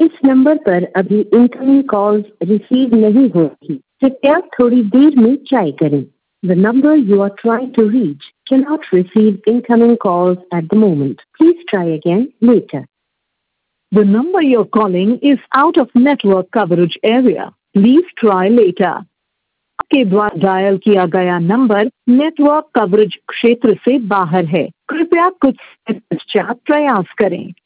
इस नंबर पर अभी इनकमिंग कॉल्स रिसीव नहीं होगी, कृपया थोड़ी देर में ट्राई करें। The number you are trying to reach cannot receive incoming calls at the moment. Please try again later. The number you're calling is out of network coverage area. Please try later. आपके द्वारा dial किया गया number network coverage क्षेत्र से बाहर है, कृपया कुछ समय पश्चात प्रयास करें।